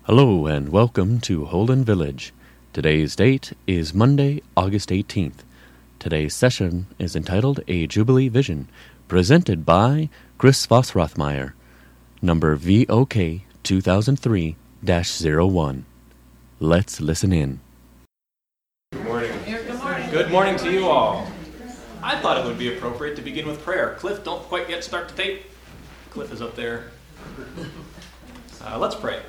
Hello and welcome to Holden Village. Today's date is Monday, August 18th. Today's session is entitled A Jubilee Vision, presented by Chris Voss Rothmeyer, number VOK 2003-01. Let's listen in. Good morning. Good morning to you all. I thought it would be appropriate to begin with prayer. Cliff, don't quite yet start the tape. Cliff is up there. Let's pray.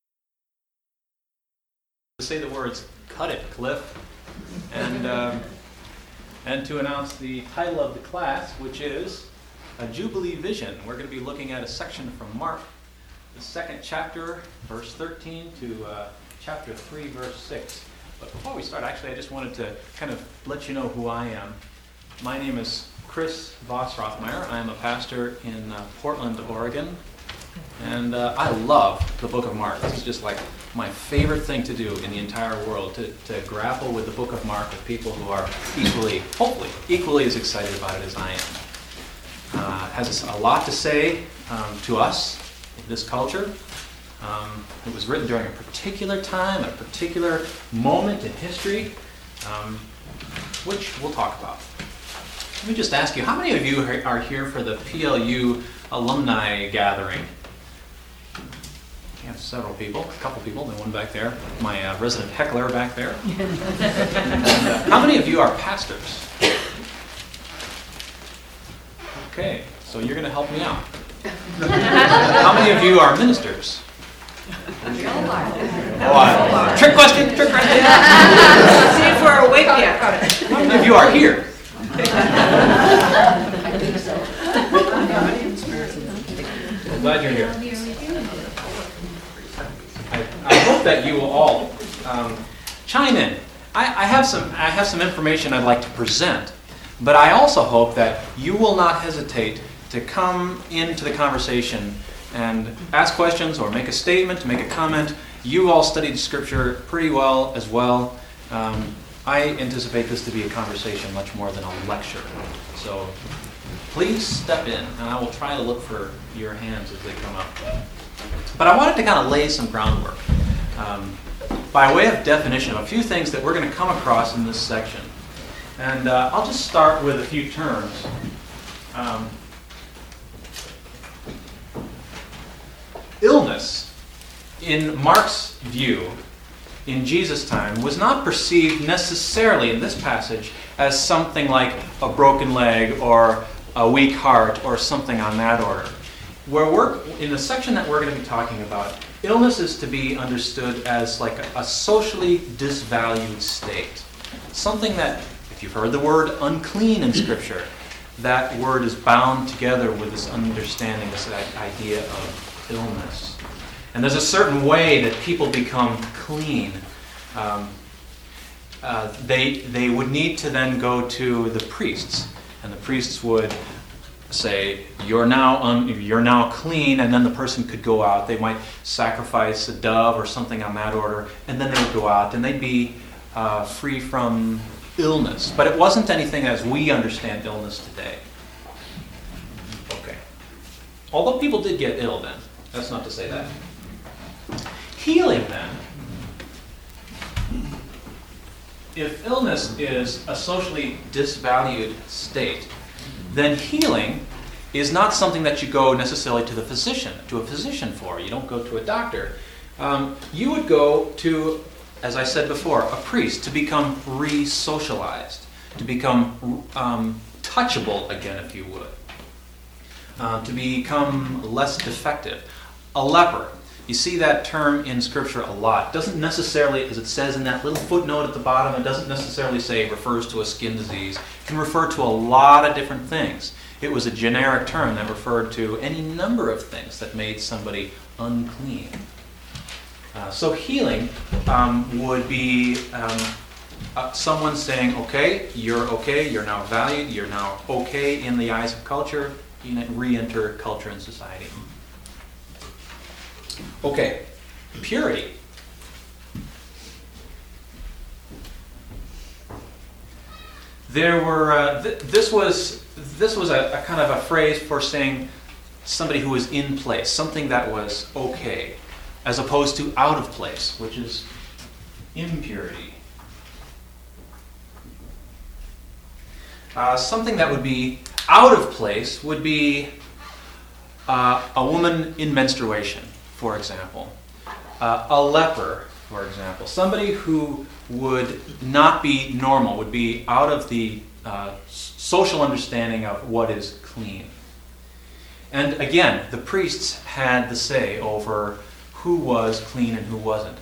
Say the words, "Cut it, Cliff," and to announce the title of the class, which is A Jubilee Vision. We're going to be looking at a section from Mark, the second chapter, verse 13 to chapter 3, verse 6. But before we start, actually, I just wanted to kind of let you know who I am. My name is Chris Voss Rothmeyer. I am a pastor in Portland, Oregon, and I love the book of Mark. It's just like my favorite thing to do in the entire world, to grapple with the book of Mark with people who are hopefully equally as excited about it as I am. It has a lot to say to us in this culture. It was written during a particular time, a particular moment in history, which we'll talk about. Let me just ask you, how many of you are here for the PLU alumni gathering? We have several people, a couple people, the one back there, my resident heckler back there. And, how many of you are pastors? Okay, so you're going to help me out. How many of you are ministers? Trick question. See if we're awake yet. How many of you are here? I think so. Glad you're here. I hope that you will all chime in. I have some information I'd like to present, but I also hope that you will not hesitate to come into the conversation and ask questions or make a statement, make a comment. You all studied Scripture pretty well as well. I anticipate this to be a conversation much more than a lecture. So please step in, and I will try to look for your hands as they come up. But I wanted to kind of lay some groundwork by way of definition of a few things that we're going to come across in this section. And I'll just start with a few terms. Illness, in Mark's view, in Jesus' time, was not perceived necessarily in this passage as something like a broken leg or a weak heart or something on that order. In the section that we're going to be talking about, illness is to be understood as like a socially disvalued state. Something that, if you've heard the word unclean in Scripture, that word is bound together with this understanding, this idea of illness. And there's a certain way that people become clean. They would need to then go to the priests, and the priests would say, "You're now clean," and then the person could go out. They might sacrifice a dove or something on that order, and then they would go out, and they'd be free from illness. But it wasn't anything as we understand illness today. Okay. Although people did get ill then. That's not to say that. Healing then. If illness is a socially disvalued state, then healing is not something that you go necessarily to a physician for. You don't go to a doctor. You would go to, as I said before, a priest to become re-socialized, to become touchable again, if you would, to become less defective. A leper. You see that term in Scripture a lot. It doesn't necessarily, as it says in that little footnote at the bottom, it doesn't necessarily say it refers to a skin disease. It can refer to a lot of different things. It was a generic term that referred to any number of things that made somebody unclean. So healing would be someone saying, okay, you're now valued, you're now okay in the eyes of culture, you re-enter culture and society. Okay, purity. There were. This was a kind of a phrase for saying somebody who was in place, something that was okay. as opposed to out of place, which is impurity. Something that would be out of place would be a woman in menstruation, for example. A leper, for example. Somebody who would not be normal, would be out of the social understanding of what is clean. And again, the priests had the say over who was clean and who wasn't.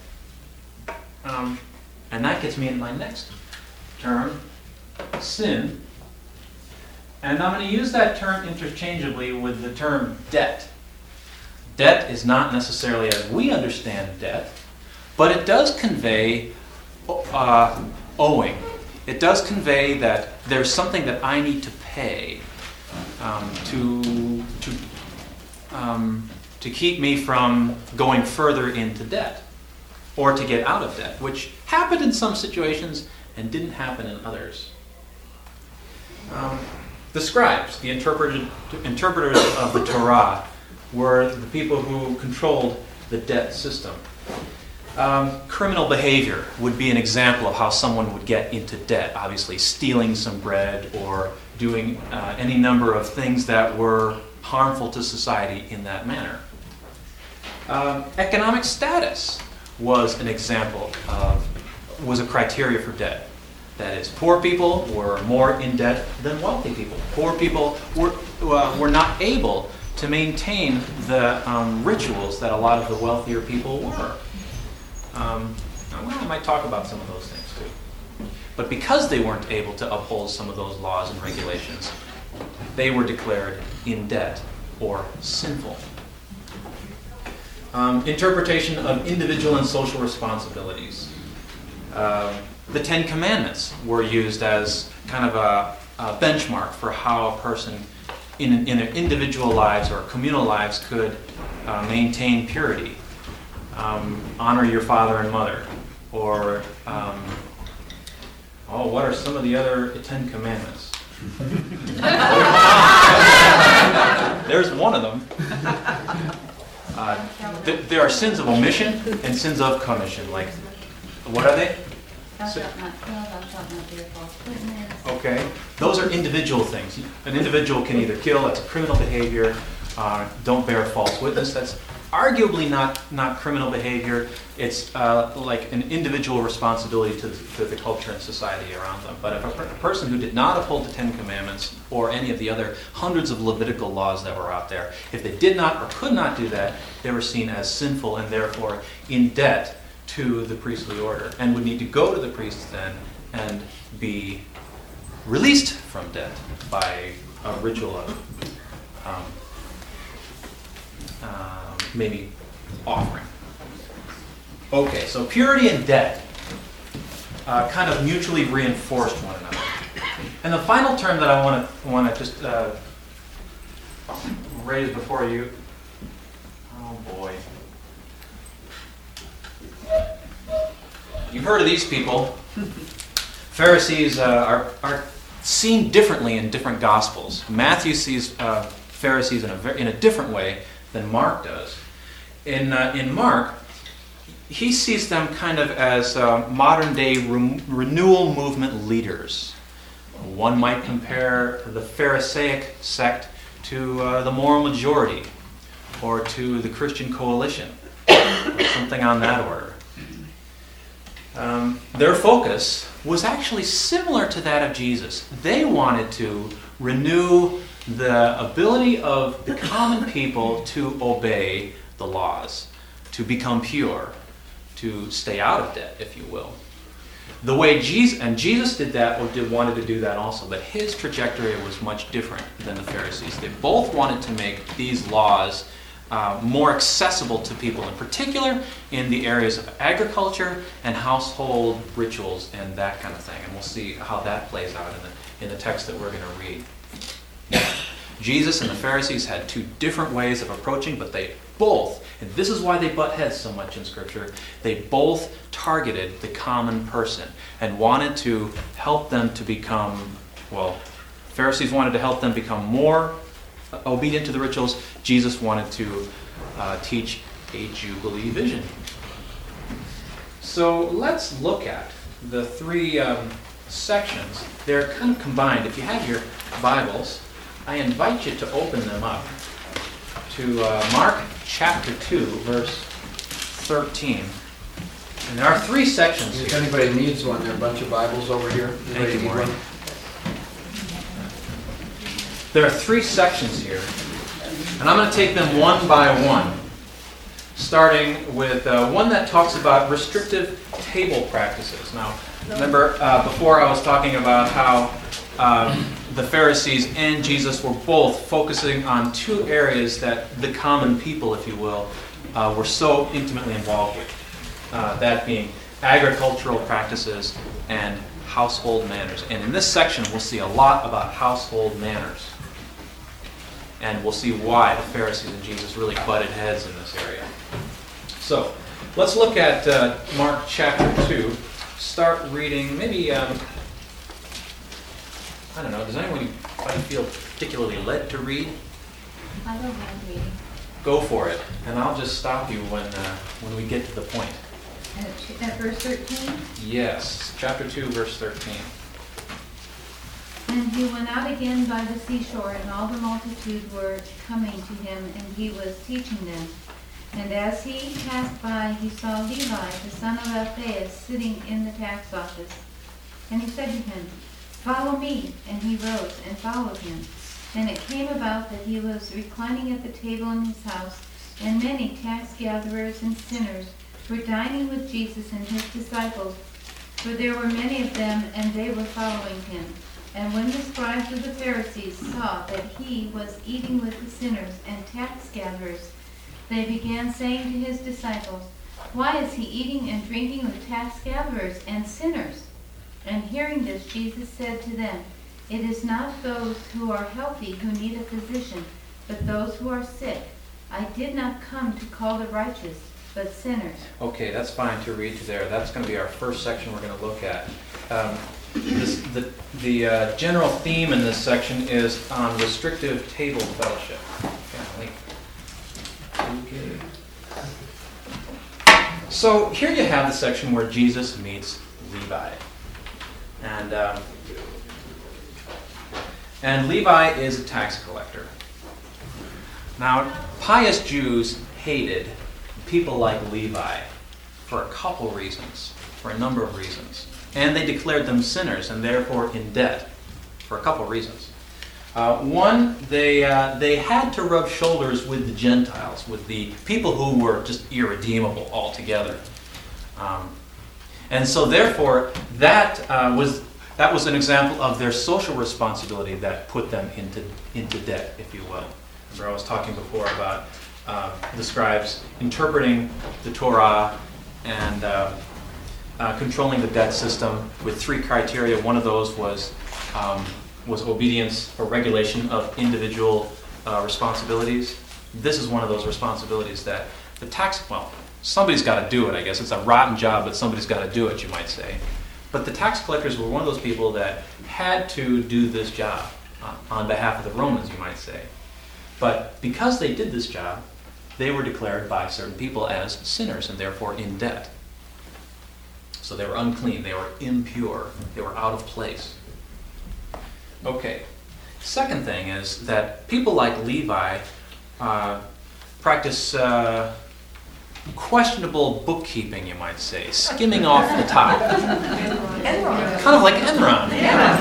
And that gets me into my next term, sin. And I'm going to use that term interchangeably with the term debt. Debt is not necessarily as we understand debt, but it does convey owing. It does convey that there's something that I need to pay to keep me from going further into debt or to get out of debt, which happened in some situations and didn't happen in others. The scribes, the interpreters of the Torah, were the people who controlled the debt system. Criminal behavior would be an example of how someone would get into debt. Obviously, stealing some bread or doing any number of things that were harmful to society in that manner. Economic status was an example was a criteria for debt. That is, poor people were more in debt than wealthy people. Poor people were not able to maintain the rituals that a lot of the wealthier people were. I might talk about some of those things too. But because they weren't able to uphold some of those laws and regulations, they were declared in debt or sinful. Interpretation of individual and social responsibilities. The Ten Commandments were used as kind of a benchmark for how a person in their individual lives or communal lives could maintain purity. Honor your father and mother. Or, what are some of the other Ten Commandments? There's one of them. There are sins of omission and sins of commission. Like, what are they? Thou shalt not kill, thou shalt not bear false witness. Okay. Those are individual things. An individual can either kill, that's criminal behavior. Don't bear false witness, that's arguably not criminal behavior. It's like an individual responsibility to the culture and society around them. But if a person who did not uphold the Ten Commandments or any of the other hundreds of Levitical laws that were out there, if they did not or could not do that, they were seen as sinful and therefore in debt to the priestly order and would need to go to the priests then and be released from debt by a ritual of maybe offering. Okay, so purity and debt kind of mutually reinforced one another. And the final term that I want to just raise before you, oh boy. You've heard of these people. Pharisees are seen differently in different Gospels. Matthew sees Pharisees in a different way than Mark does. In Mark, he sees them kind of as modern-day renewal movement leaders. One might compare the Pharisaic sect to the moral majority or to the Christian coalition, or something on that order. Their focus was actually similar to that of Jesus. They wanted to renew the ability of the common people to obey the laws, to become pure, to stay out of debt, if you will. The way Jesus did that, or wanted to do that also, but his trajectory was much different than the Pharisees. They both wanted to make these laws more accessible to people, in particular in the areas of agriculture and household rituals and that kind of thing. And we'll see how that plays out in the text that we're going to read. Jesus and the Pharisees had two different ways of approaching, but they both, and this is why they butt heads so much in Scripture, they both targeted the common person and wanted to help them to become, Pharisees wanted to help them become more obedient to the rituals. Jesus wanted to teach a Jubilee vision. So let's look at the three sections. They're kind of combined. If you have your Bibles, I invite you to open them up to Mark chapter 2, verse 13. And there are three sections If here. anybody needs one, there are a bunch of Bibles over here. Anybody you, need Maureen. one? There are three sections here, and I'm going to take them one by one, starting with one that talks about restrictive table practices. Now, remember before I was talking about how the Pharisees and Jesus were both focusing on two areas that the common people, if you will, were so intimately involved with. That being agricultural practices and household manners. And in this section, we'll see a lot about household manners. And we'll see why the Pharisees and Jesus really butted heads in this area. So, let's look at Mark chapter 2. Start reading, maybe, I don't know, does anybody feel particularly led to read? I don't mind reading. Go for it, and I'll just stop you when we get to the point. At verse 13, Yes, chapter 2, verse 13. and he went out again by the seashore, and all the multitude were coming to him, and he was teaching them. And as he passed by, he saw Levi, the son of Alphaeus, sitting in the tax office. And he said to him, "Follow me." And he rose and followed him. And it came about that he was reclining at the table in his house, and many tax gatherers and sinners were dining with Jesus and his disciples, for there were many of them, and they were following him. And when the scribes of the Pharisees saw that he was eating with the sinners and tax gatherers, they began saying to his disciples, "Why is he eating and drinking with tax gatherers and sinners?" And hearing this, Jesus said to them, "It is not those who are healthy who need a physician, but those who are sick. I did not come to call the righteous, but sinners." Okay, that's fine to read to there. That's going to be our first section we're going to look at. The general theme in this section is on restrictive table fellowship. Okay. So here you have the section where Jesus meets Levi. And Levi is a tax collector. Now, pious Jews hated people like Levi for a couple reasons, for a number of reasons. And they declared them sinners and therefore in debt for a couple reasons. One, they had to rub shoulders with the Gentiles, with the people who were just irredeemable altogether. And so therefore, that was an example of their social responsibility that put them into debt, if you will. Remember I was talking before about the scribes interpreting the Torah and controlling the debt system with three criteria. One of those was obedience or regulation of individual responsibilities. This is one of those responsibilities that somebody's got to do it, I guess. It's a rotten job, but somebody's got to do it, you might say. But the tax collectors were one of those people that had to do this job on behalf of the Romans, you might say. But because they did this job, they were declared by certain people as sinners and therefore in debt. So they were unclean, they were impure, they were out of place. Okay. Second thing is that people like Levi practice questionable bookkeeping, you might say, skimming off the top. Kind of like Enron.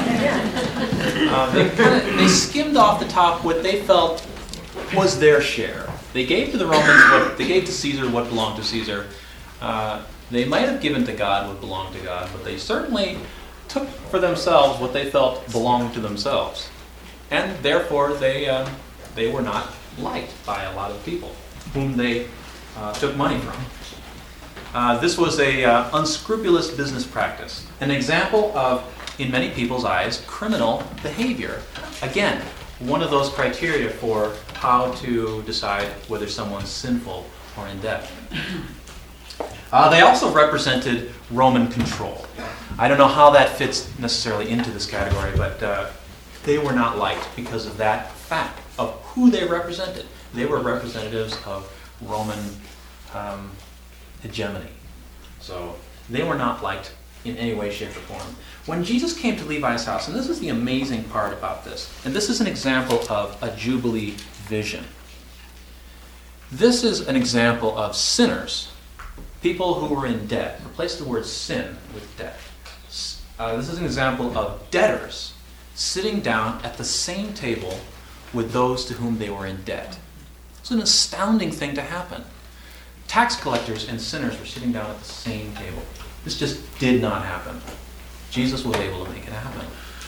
They skimmed off the top what they felt was their share. They gave to the Romans they gave to Caesar what belonged to Caesar. They might have given to God what belonged to God, but they certainly took for themselves what they felt belonged to themselves. And therefore, they were not liked by a lot of people whom they took money from. This was a unscrupulous business practice, an example of, in many people's eyes, criminal behavior. Again, one of those criteria for how to decide whether someone's sinful or in debt. They also represented Roman control. I don't know how that fits necessarily into this category, but they were not liked because of that fact of who they represented. They were representatives of Roman hegemony. So they were not liked in any way, shape, or form. When Jesus came to Levi's house, and this is the amazing part about this, and this is an example of a Jubilee vision. This is an example of sinners, people who were in debt. Replace the word sin with debt. This is an example of debtors sitting down at the same table with those to whom they were in debt. It's an astounding thing to happen. Tax collectors and sinners were sitting down at the same table. This just did not happen. Jesus was able to make it happen.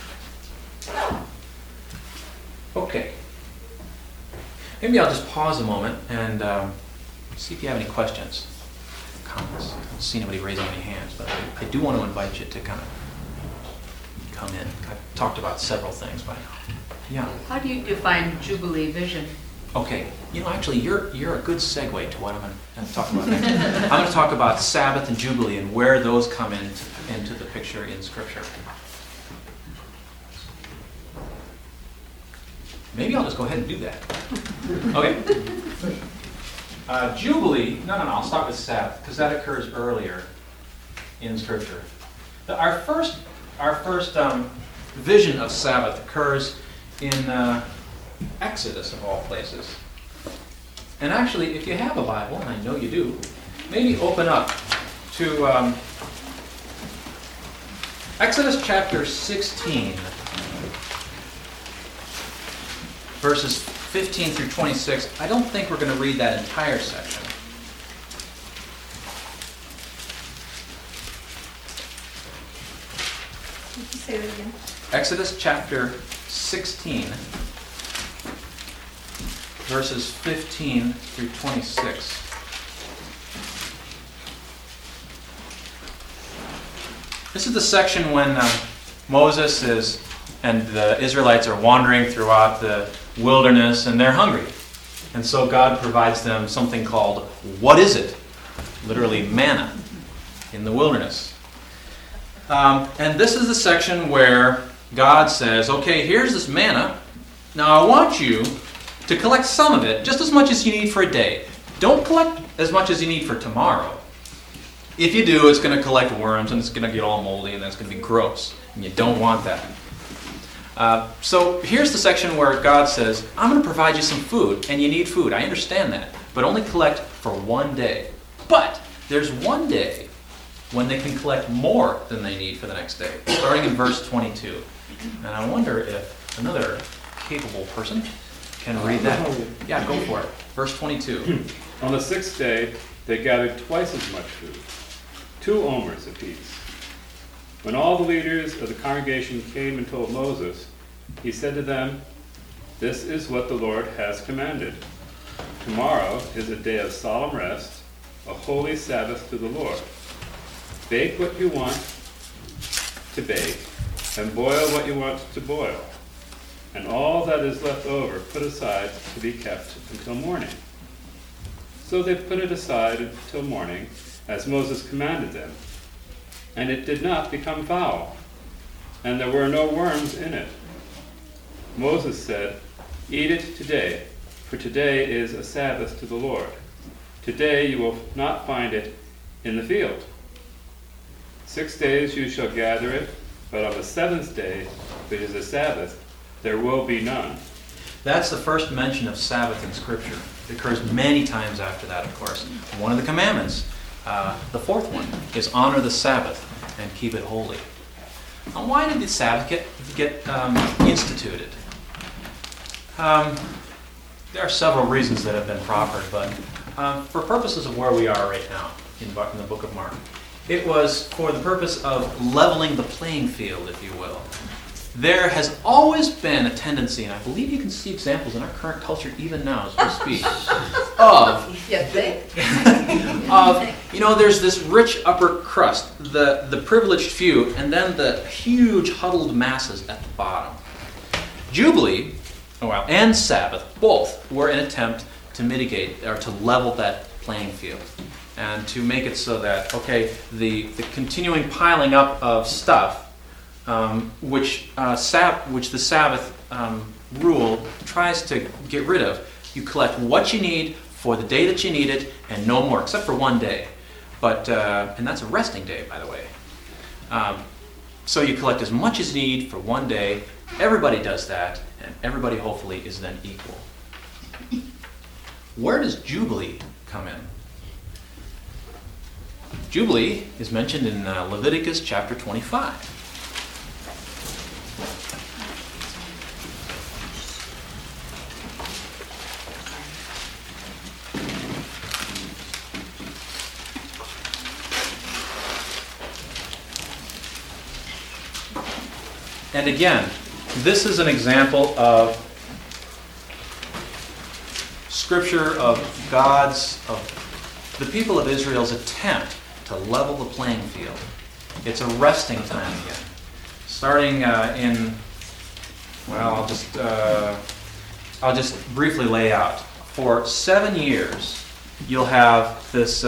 Okay. Maybe I'll just pause a moment and see if you have any questions, comments. I don't see anybody raising any hands, but I do want to invite you to kind of come in. I've talked about several things by now. Yeah. How do you define Jubilee vision? Okay. Actually, you're a good segue to what I'm going to talk about next. I'm going to talk about Sabbath and Jubilee and where those come into the picture in Scripture. Maybe I'll just go ahead and do that. Okay. Jubilee. No. I'll start with Sabbath because that occurs earlier in Scripture. Our first vision of Sabbath occurs in Exodus, of all places. And actually, if you have a Bible, and I know you do, maybe open up to Exodus chapter 16, verses 15 through 26. I don't think we're going to read that entire section. Could you say that again? Exodus chapter 16, verses 15 through 26. This is the section when Moses and the Israelites are wandering throughout the wilderness and they're hungry. And so God provides them something called, what is it? Literally manna in the wilderness. And this is the section where God says, okay, here's this manna. Now I want you to collect some of it, just as much as you need for a day. Don't collect as much as you need for tomorrow. If you do, it's going to collect worms and it's going to get all moldy and that's going to be gross. And you don't want that. So here's the section where God says, I'm going to provide you some food, and you need food. I understand that. But only collect for one day. But there's one day when they can collect more than they need for the next day, starting in verse 22. And I wonder if another capable person can read that. Yeah, go for it. Verse 22. On the sixth day, they gathered twice as much food, 2 omers apiece. When all the leaders of the congregation came and told Moses, he said to them, "This is what the Lord has commanded. Tomorrow is a day of solemn rest, a holy Sabbath to the Lord. Bake what you want to bake, and boil what you want to boil. And all that is left over put aside to be kept until morning." So they put it aside until morning, as Moses commanded them. And it did not become foul, and there were no worms in it. Moses said, "Eat it today, for today is a Sabbath to the Lord. Today you will not find it in the field. 6 days you shall gather it, but on the 7th day, which is a Sabbath, there will be none." That's the first mention of Sabbath in Scripture. It occurs many times after that, of course. One of the commandments, the 4th one, is honor the Sabbath and keep it holy. Now, why did the Sabbath get instituted? There are several reasons that have been proffered, but for purposes of where we are right now in the book of Mark, it was for the purpose of leveling the playing field, if you will. There has always been a tendency, and I believe you can see examples in our current culture even now as we speak, there's this rich upper crust, the privileged few, and then the huge huddled masses at the bottom. Jubilee, and Sabbath, both were an attempt to mitigate or to level that playing field and to make it so that, the continuing piling up of stuff which the Sabbath rule tries to get rid of. You collect what you need for the day that you need it and no more, except for one day. But and that's a resting day, by the way. So you collect as much as you need for one day. Everybody does that, and everybody hopefully is then equal. Where does Jubilee come in? Jubilee is mentioned in Leviticus chapter 25. And again, this is an example of Scripture of the people of Israel's attempt to level the playing field. It's a resting time again. Starting I'll just briefly lay out. For 7 years, you'll have this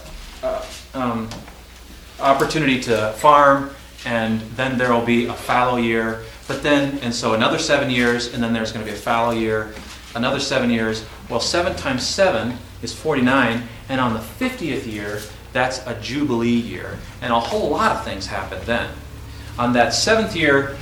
opportunity to farm, and then there will be a fallow year. So another 7 years, and then there's going to be a fallow year, another 7 years. Well, 7 times 7 is 49, and on the 50th year, that's a Jubilee year. And a whole lot of things happen then. On that 7th year,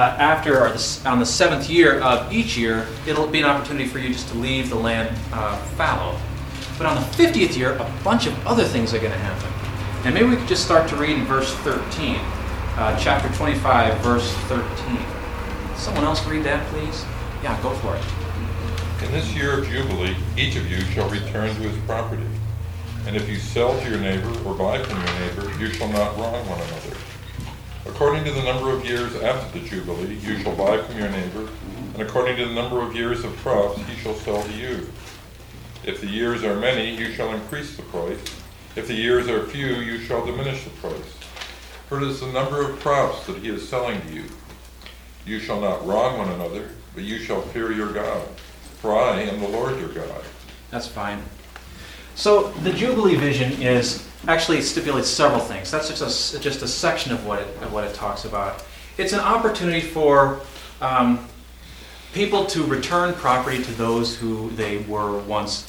on the 7th year of each year, it'll be an opportunity for you just to leave the land fallow. But on the 50th year, a bunch of other things are going to happen. And maybe we could just start to read in verse 13. Chapter 25, verse 13. Someone else read that, please? Yeah, go for it. In this year of Jubilee, each of you shall return to his property. And if you sell to your neighbor or buy from your neighbor, you shall not wrong one another. According to the number of years after the Jubilee, you shall buy from your neighbor, and according to the number of years of crops, he shall sell to you. If the years are many, you shall increase the price. If the years are few, you shall diminish the price. For it is the number of crops that he is selling to you. You shall not wrong one another, but you shall fear your God. For I am the Lord your God. That's fine. So the Jubilee vision actually stipulates several things. That's just a section of what it talks about. It's an opportunity for people to return property to those who they were once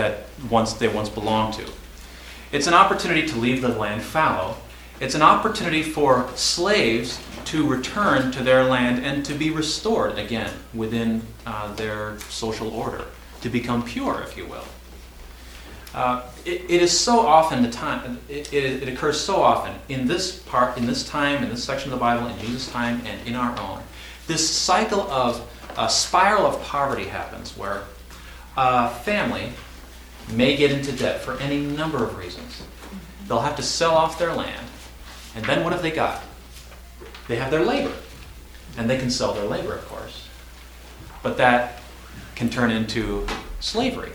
belonged to. It's an opportunity to leave the land fallow. It's an opportunity for slaves to return to their land and to be restored again within their social order, to become pure, if you will. It is so often it occurs so often in this time, in this section of the Bible, in Jesus' time, and in our own. This cycle of a spiral of poverty happens where a family may get into debt for any number of reasons. They'll have to sell off their land, and then what have they got? They have their labor, and they can sell their labor, of course. But that can turn into slavery.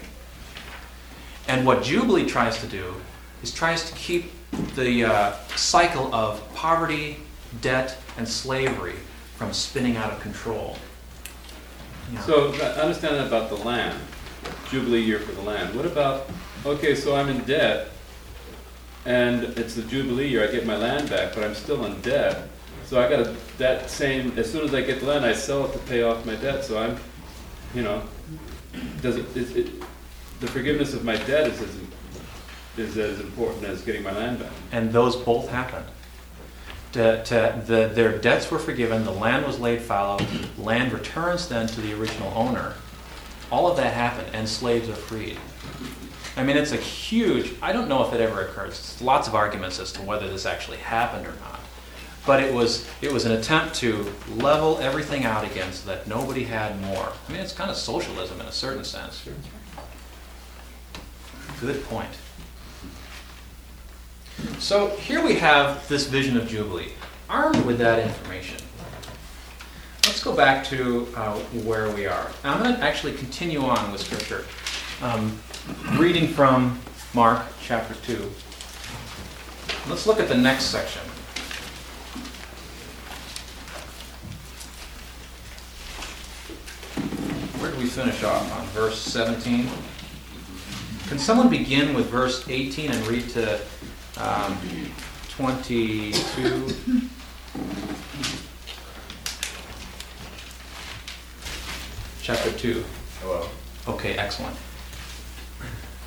And what Jubilee tries to do is tries to keep the cycle of poverty, debt, and slavery from spinning out of control. Yeah. So understand that about the land, Jubilee year for the land. What about, okay, so I'm in debt, and it's the Jubilee year, I get my land back, but I'm still in debt. So I got as soon as I get the land, I sell it to pay off my debt. So I'm, the forgiveness of my debt is as important as getting my land back. And those both happened. Their debts were forgiven, the land was laid fallow, land returns then to the original owner. All of that happened, and slaves are freed. I mean, it's a huge, I don't know if it ever occurs. There's lots of arguments as to whether this actually happened or not. But it was an attempt to level everything out again so that nobody had more. I mean, it's kind of socialism in a certain sense. Good point. So here we have this vision of Jubilee. Armed with that information, let's go back to where we are. And I'm going to actually continue on with Scripture. Reading from Mark chapter 2. Let's look at the next section. Where did we finish off? On verse 17? Can someone begin with verse 18 and read to 22? Chapter 2. Hello. Okay, excellent.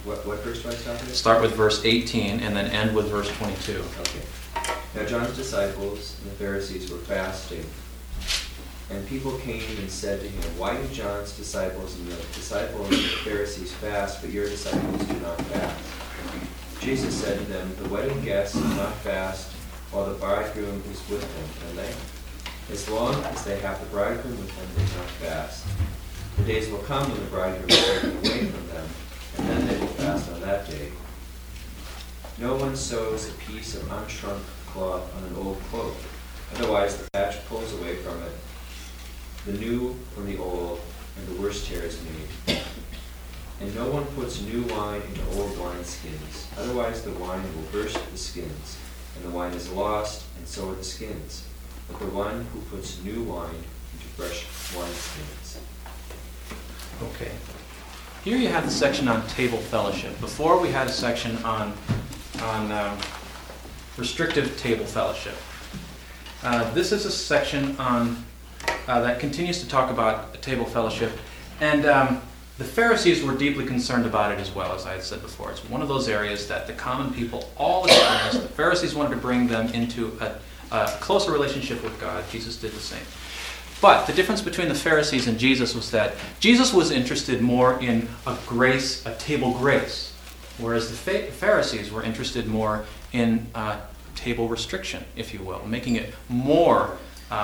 What verse do I stop at? Start with verse 18 and then end with verse 22. Okay. Now John's disciples and the Pharisees were fasting. And people came and said to him, "Why do John's disciples and the disciples of the Pharisees fast, but your disciples do not fast?" Jesus said to them, "The wedding guests do not fast while the bridegroom is with them, can they? As long as they have the bridegroom with them, they do not fast. The days will come when the bridegroom is taken away from them, and then they will fast on that day. No one sews a piece of unshrunk cloth on an old cloak, otherwise the patch pulls away from it. The new from the old, and the worse tear is made. And no one puts new wine into old wineskins, otherwise the wine will burst the skins, and the wine is lost, and so are the skins. But the one who puts new wine into fresh wineskins." Okay. Here you have the section on table fellowship. Before we had a section on restrictive table fellowship. This is a section on that continues to talk about table fellowship, and the Pharisees were deeply concerned about it as well, as I had said before. It's one of those areas that the common people all experienced. The Pharisees wanted to bring them into a closer relationship with God. Jesus did the same. But the difference between the Pharisees and Jesus was that Jesus was interested more in a table grace, whereas the Pharisees were interested more in table restriction, if you will, making it more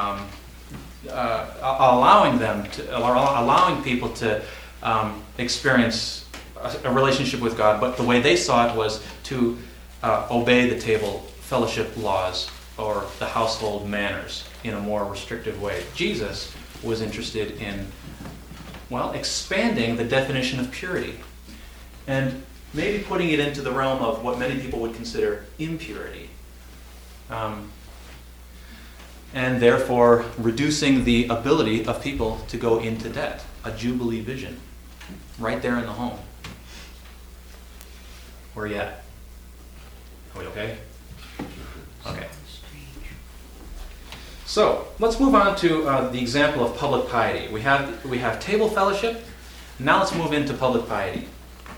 allowing people to experience a relationship with God, but the way they saw it was to obey the table fellowship laws or the household manners in a more restrictive way. Jesus was interested in, expanding the definition of purity and maybe putting it into the realm of what many people would consider impurity. And therefore reducing the ability of people to go into debt. A Jubilee vision. Right there in the home. Where are you at? Are we okay? Okay. So, let's move on to the example of public piety. We have table fellowship. Now let's move into public piety.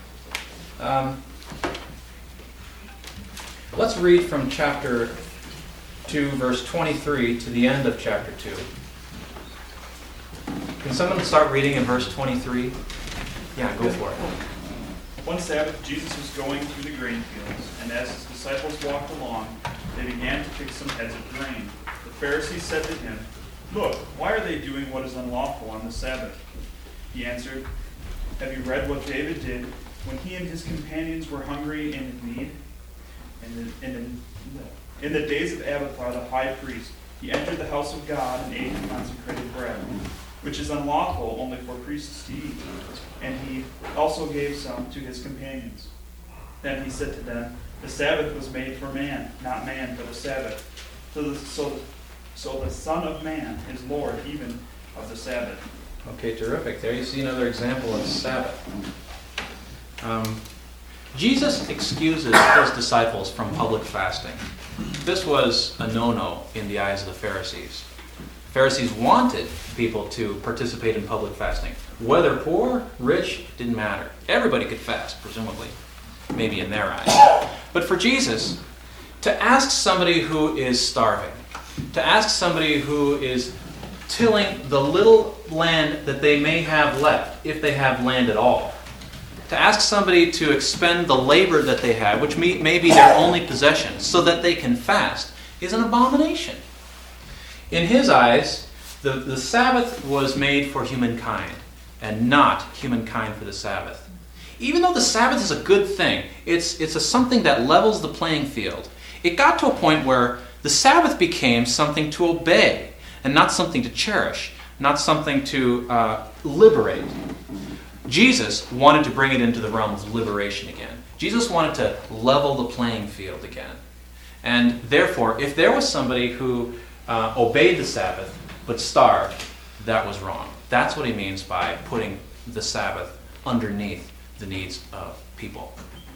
Let's read from chapter 2, verse 23 to the end of chapter 2. Can someone start reading in verse 23? Yeah, go for it. One Sabbath, Jesus was going through the grain fields, and as his disciples walked along, they began to pick some heads of grain. The Pharisees said to him, "Look, why are they doing what is unlawful on the Sabbath?" He answered, "Have you read what David did when he and his companions were hungry and in need? In the days of Abiathar the high priest, he entered the house of God and ate the consecrated bread, which is unlawful only for priests to eat. And he also gave some to his companions. Then he said to them, the Sabbath was made for man, not man for the Sabbath. So the Son of Man is Lord even of the Sabbath." Okay, terrific. There you see another example of Sabbath. Jesus excuses his disciples from public fasting. This was a no-no in the eyes of the Pharisees. The Pharisees wanted people to participate in public fasting. Whether poor, rich, didn't matter. Everybody could fast, presumably. Maybe in their eyes. But for Jesus, to ask somebody who is starving, to ask somebody who is tilling the little land that they may have left, if they have land at all, to ask somebody to expend the labor that they have, which may be their only possession, so that they can fast, is an abomination. In his eyes, the Sabbath was made for humankind, and not humankind for the Sabbath. Even though the Sabbath is a good thing, it's something that levels the playing field. It got to a point where the Sabbath became something to obey, and not something to cherish, not something to liberate. Jesus wanted to bring it into the realm of liberation again. Jesus wanted to level the playing field again. And therefore, if there was somebody who obeyed the Sabbath but starved, that was wrong. That's what he means by putting the Sabbath underneath the needs of people.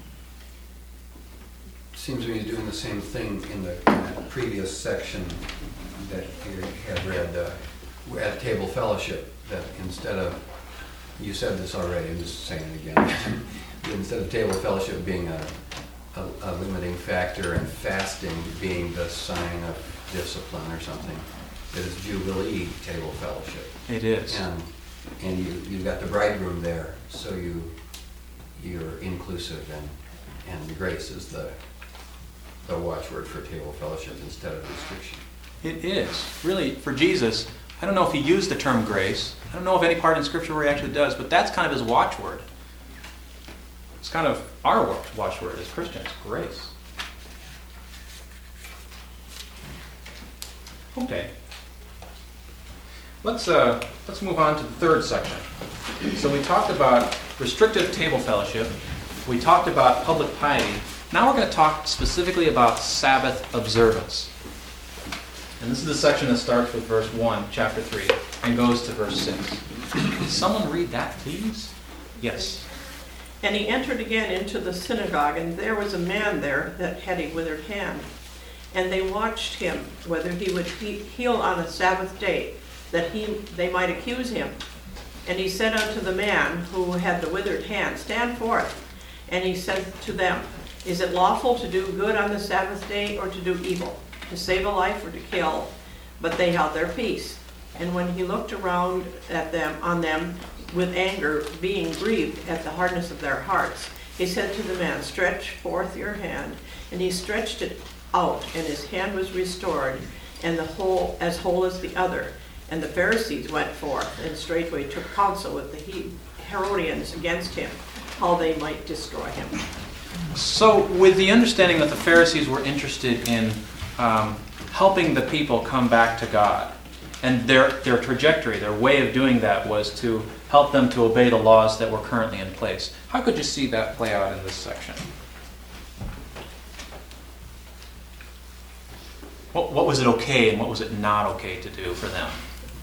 Seems to me he's doing the same thing in the previous section that you had read at table fellowship, that instead of, you said this already, I'm just saying it again, instead of table fellowship being a limiting factor and fasting being the sign of discipline or something, it is Jubilee table fellowship. It is. And you've got the bridegroom there, so you're inclusive, and grace is the watchword for table fellowship instead of restriction. It is. Really, for Jesus, I don't know if he used the term grace. I don't know of any part in Scripture where he actually does, but that's kind of his watchword. It's kind of our watchword as Christians, grace. Okay. Let's move on to the third section. So we talked about restrictive table fellowship. We talked about public piety. Now we're going to talk specifically about Sabbath observance. And this is the section that starts with verse 1, chapter 3, and goes to verse 6. Can someone read that, please? Yes. And he entered again into the synagogue, and there was a man there that had a withered hand. And they watched him, whether he would heal on the Sabbath day, that they might accuse him. And he said unto the man who had the withered hand, Stand forth. And he said to them, Is it lawful to do good on the Sabbath day, or to do evil, to save a life or to kill? But they held their peace. And when he looked around on them with anger, being grieved at the hardness of their hearts, he said to the man, Stretch forth your hand. And he stretched it out, and his hand was restored, and whole as the other. And the Pharisees went forth, and straightway took counsel with the Herodians against him, how they might destroy him. So, with the understanding that the Pharisees were interested in helping the people come back to God, and their trajectory, their way of doing that was to help them to obey the laws that were currently in place. How could you see that play out in this section? What was it okay and what was it not okay to do for them?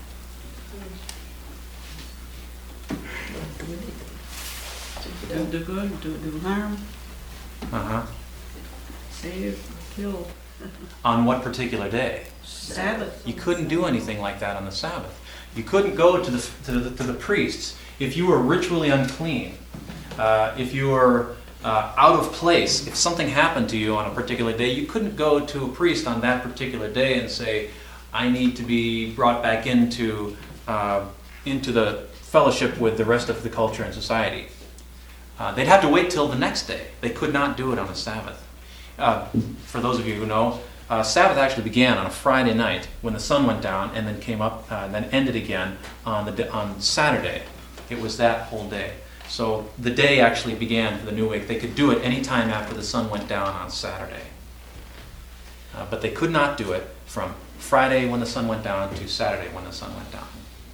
Do good, do harm, Uh-huh. save, kill. On what particular day? Sabbath. You couldn't do anything like that on the Sabbath. You couldn't go to the priests if you were ritually unclean, if you were out of place. If something happened to you on a particular day, you couldn't go to a priest on that particular day and say, I need to be brought back into the fellowship with the rest of the culture and society. They'd have to wait till the next day. They could not do it on a Sabbath. For those of you who know, Sabbath actually began on a Friday night when the sun went down and then came up and then ended again on Saturday. It was that whole day. So the day actually began for the new week. They could do it any time after the sun went down on Saturday. But they could not do it from Friday when the sun went down to Saturday when the sun went down.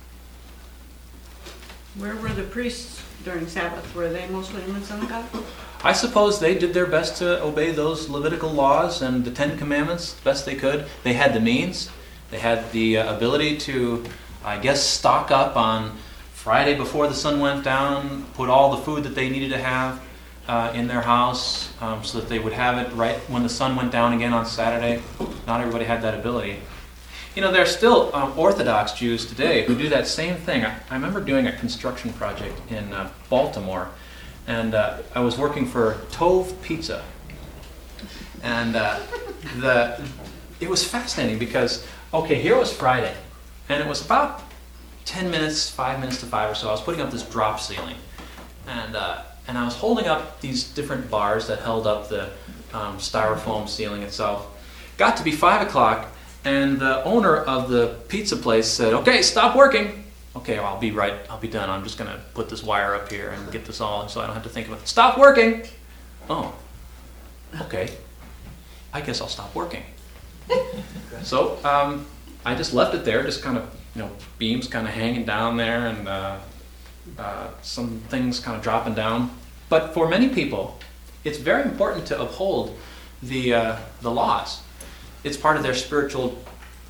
Where were the priests during Sabbath? Were they mostly in the synagogue? I suppose they did their best to obey those Levitical laws and the Ten Commandments best they could. They had the means. They had the ability to, I guess, stock up on Friday before the sun went down, put all the food that they needed to have in their house so that they would have it right when the sun went down again on Saturday. Not everybody had that ability. You know, there are still Orthodox Jews today who do that same thing. I remember doing a construction project in Baltimore, and I was working for Tove Pizza. And it was fascinating because, okay, here was Friday, and it was about 5 minutes to 5 or so. I was putting up this drop ceiling, and I was holding up these different bars that held up the styrofoam ceiling itself. Got to be 5 o'clock, and the owner of the pizza place said, okay, stop working. Okay, well, I'll be done. I'm just going to put this wire up here and get this all so I don't have to think about it. Stop working! Oh, okay. I guess I'll stop working. So I just left it there, just kind of, beams kind of hanging down there and some things kind of dropping down. But for many people, it's very important to uphold the laws. It's part of their spiritual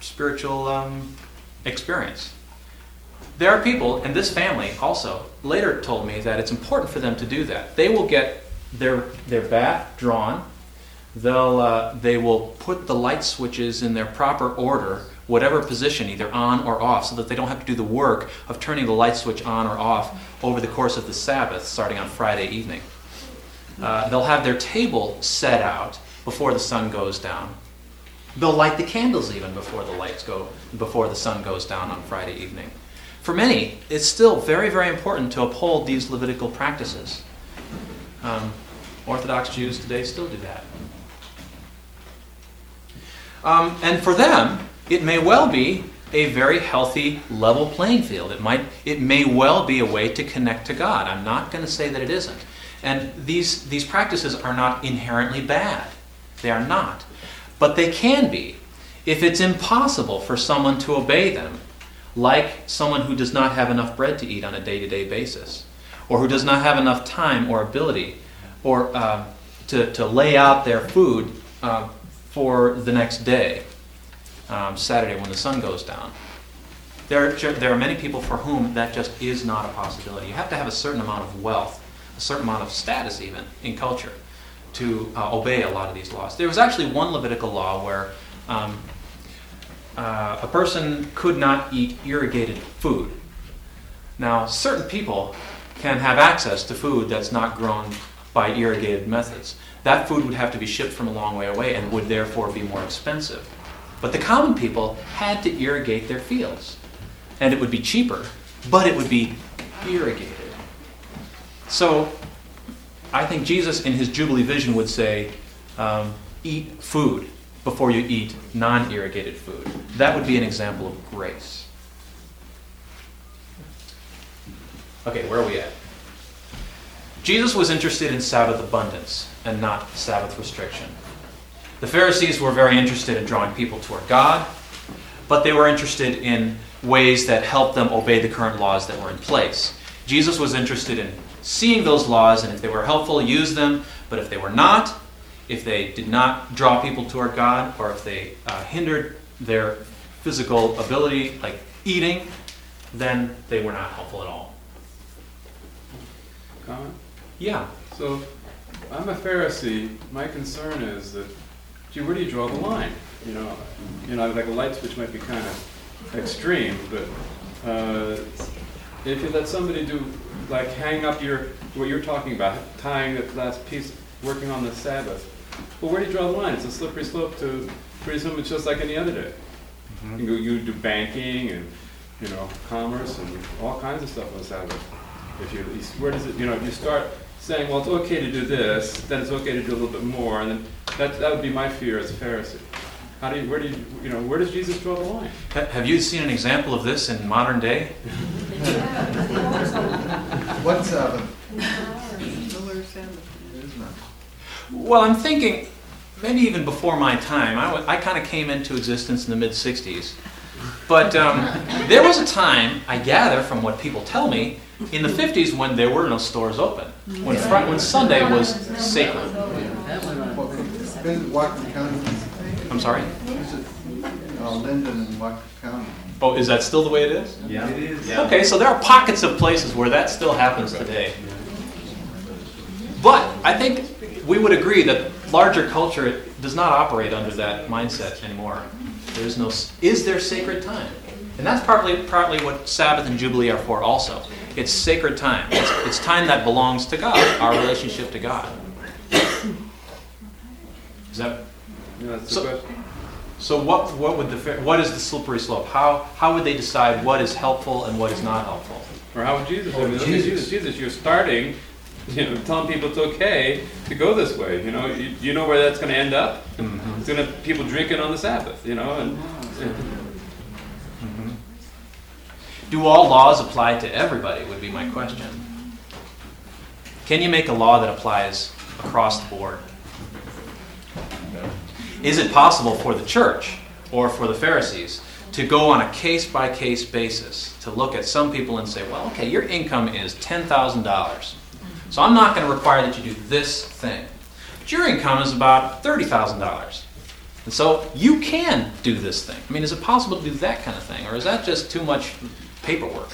experience. There are people, and this family also later told me that it's important for them to do that. They will get their bat drawn. They will put the light switches in their proper order, whatever position, either on or off, so that they don't have to do the work of turning the light switch on or off over the course of the Sabbath, starting on Friday evening. They'll have their table set out before the sun goes down. They'll light the candles even before the sun goes down on Friday evening. For many, it's still very, very important to uphold these Levitical practices. Orthodox Jews today still do that. And for them, it may well be a very healthy, level playing field. It may well be a way to connect to God. I'm not going to say that it isn't. And these practices are not inherently bad. They are not. But they can be if it's impossible for someone to obey them, like someone who does not have enough bread to eat on a day-to-day basis, or who does not have enough time or ability or to lay out their food for the next day, Saturday when the sun goes down. There are many people for whom that just is not a possibility. You have to have a certain amount of wealth, a certain amount of status even in culture to obey a lot of these laws. There was actually one Levitical law where a person could not eat irrigated food. Now, certain people can have access to food that's not grown by irrigated methods. That food would have to be shipped from a long way away and would therefore be more expensive. But the common people had to irrigate their fields. And it would be cheaper, but it would be irrigated. So I think Jesus in his Jubilee vision would say, eat food before you eat non-irrigated food. That would be an example of grace. Okay, where are we at? Jesus was interested in Sabbath abundance and not Sabbath restriction. The Pharisees were very interested in drawing people toward God, but they were interested in ways that helped them obey the current laws that were in place. Jesus was interested in seeing those laws, and if they were helpful, use them, but if they were not, if they did not draw people toward God, or if they hindered their physical ability, like eating, then they were not helpful at all. Comment? Yeah. So, I'm a Pharisee. My concern is that, gee, where do you draw the line? You know, like a light switch might be kind of extreme, but if you let somebody do, like, hang up what you're talking about, tying that last piece, working on the Sabbath, well, where do you draw the line? It's a slippery slope to presume it's just like any other day. Mm-hmm. You do banking and, commerce and all kinds of stuff on the Sabbath. Where does it, if you start saying, well, it's okay to do this, then it's okay to do a little bit more, and then that would be my fear as a Pharisee. Where does Jesus draw the line? Have you seen an example of this in modern day? What Sabbath? Well, I'm thinking, maybe even before my time, I kind of came into existence in the mid-'60s. But there was a time, I gather from what people tell me, in the 50s when there were no stores open, when Sunday was sacred. Visit Whatcom County. I'm sorry? Visit Linden and Whatcom County. Oh, is that still the way it is? Yeah. It is. Yeah. Okay, so there are pockets of places where that still happens today. But I think we would agree that larger culture does not operate under that mindset anymore. Is there sacred time? And that's partly what Sabbath and Jubilee are for also. It's sacred time. It's time that belongs to God, our relationship to God. Is that? Yeah, that's the question. So what is the slippery slope? How would they decide what is helpful and what is not helpful? Or how would Jesus? Jesus, you're starting, telling people it's okay to go this way. You know where that's going to end up? Mm-hmm. It's going to people drinking on the Sabbath. Mm-hmm. Do all laws apply to everybody? Would be my question. Can you make a law that applies across the board? Is it possible for the church or for the Pharisees to go on a case-by-case basis to look at some people and say, well, okay, your income is $10,000, so I'm not going to require that you do this thing. But your income is about $30,000, and so you can do this thing. I mean, is it possible to do that kind of thing, or is that just too much paperwork?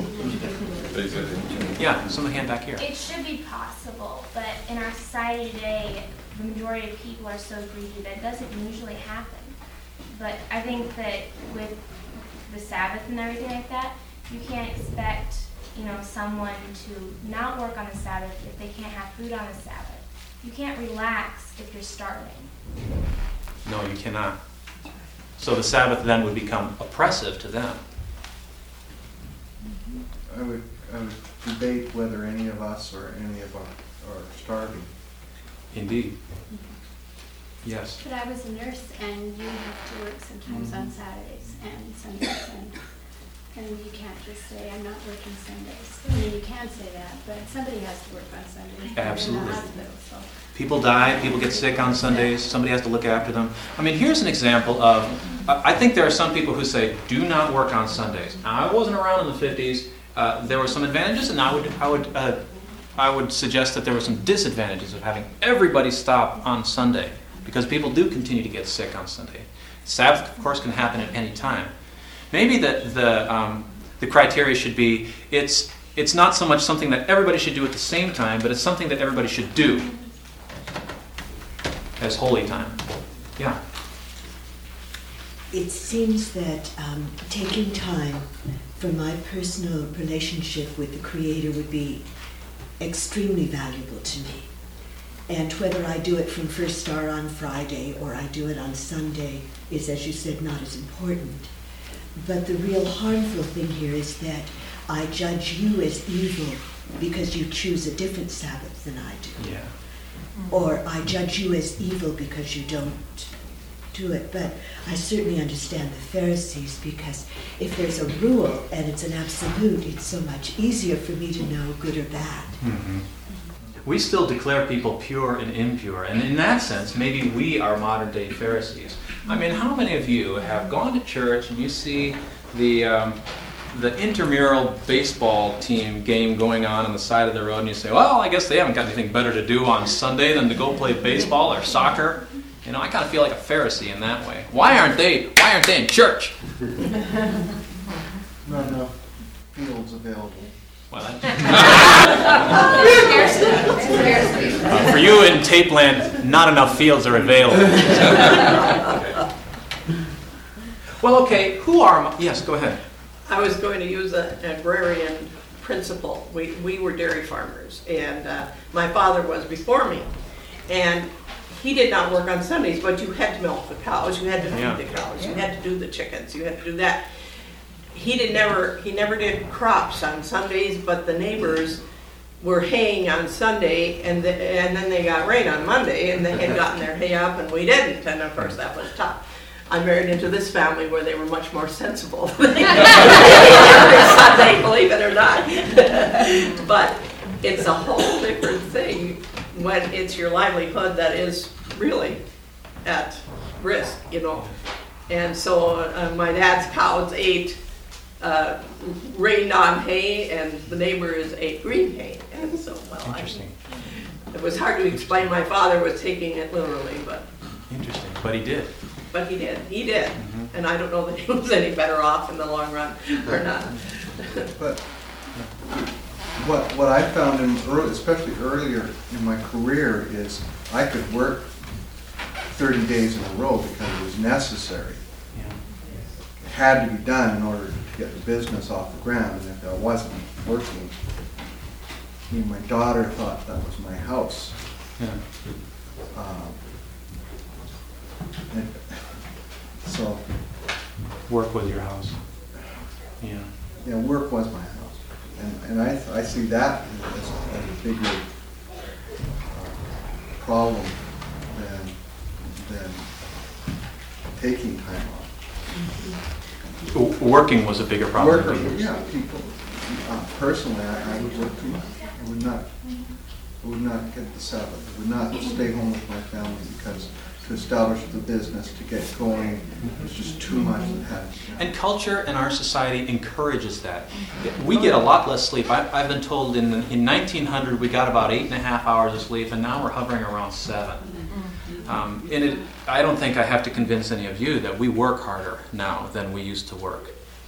Yeah, someone hand back here. It should be possible, but in our society today, the majority of people are so greedy that doesn't usually happen. But I think that with the Sabbath and everything like that, you can't expect, someone to not work on the Sabbath if they can't have food on the Sabbath. You can't relax if you're starving. No, you cannot. So the Sabbath then would become oppressive to them. I would debate whether any of us or any of us are starving. Indeed. Yes. But I was a nurse, and you have to work sometimes on Saturdays and Sundays, and you can't just say, I'm not working Sundays. I mean, you can say that, but somebody has to work on Sundays. Absolutely. In the hospital, so. People die, people get sick on Sundays, somebody has to look after them. I mean, here's an example of, I think there are some people who say, do not work on Sundays. Now, I wasn't around in the 50s. There were some advantages, and I would suggest that there were some disadvantages of having everybody stop on Sunday, because people do continue to get sick on Sunday. Sabbath, of course, can happen at any time. Maybe the criteria should be, it's not so much something that everybody should do at the same time, but it's something that everybody should do as holy time. Yeah. It seems that taking time for my personal relationship with the Creator would be extremely valuable to me. And whether I do it from First Star on Friday or I do it on Sunday is, as you said, not as important. But the real harmful thing here is that I judge you as evil because you choose a different Sabbath than I do. Yeah. Or I judge you as evil because you don't do it. But I certainly understand the Pharisees, because if there's a rule and it's an absolute, it's so much easier for me to know good or bad. Mm-hmm. We still declare people pure and impure, and in that sense, maybe we are modern-day Pharisees. I mean, how many of you have gone to church and you see the intramural baseball team game going on the side of the road, and you say, well, I guess they haven't got anything better to do on Sunday than to go play baseball or soccer? You know, I kind of feel like a Pharisee in that way. Why aren't they in church? Not enough fields available. Well, for you in Tape Land, not enough fields are available. Well, okay, who are... Yes, go ahead. I was going to use an agrarian principle. We were dairy farmers, and my father was before me. And he did not work on Sundays, but you had to milk the cows, you had to feed the cows, you had to do the chickens, you had to do that. He never did crops on Sundays, but the neighbors were haying on Sunday, and then they got rain on Monday, and they had gotten their hay up, and we didn't, and of course that was tough. I married into this family where they were much more sensible. Every Sunday, believe it or not. But it's a whole different thing when it's your livelihood that is really at risk, you know. And so my dad's cows ate rained on hay, and the neighbors ate green hay. And so, well, it was hard to explain. My father was taking it literally, but... Interesting, but he did. But he did. Mm-hmm. And I don't know that he was any better off in the long run or not. But what I found, especially earlier in my career, is I could work 30 days in a row because it was necessary. Yeah. It had to be done in order to get the business off the ground, and if I wasn't working, my daughter thought that was my house. Yeah. So work was your house. Yeah. Yeah, work was my house, and I see that as a bigger problem than taking time off. Working was a bigger problem. Working, yeah. People, personally, I would work too much. I would not get the Sabbath. I would not stay home with my family because to establish the business, to get going, there's just too much that had to be done. And culture and our society encourages that. We get a lot less sleep. I've been told in 1900 we got about 8.5 hours of sleep, and now we're hovering around 7. I don't think I have to convince any of you that we work harder now than we used to work.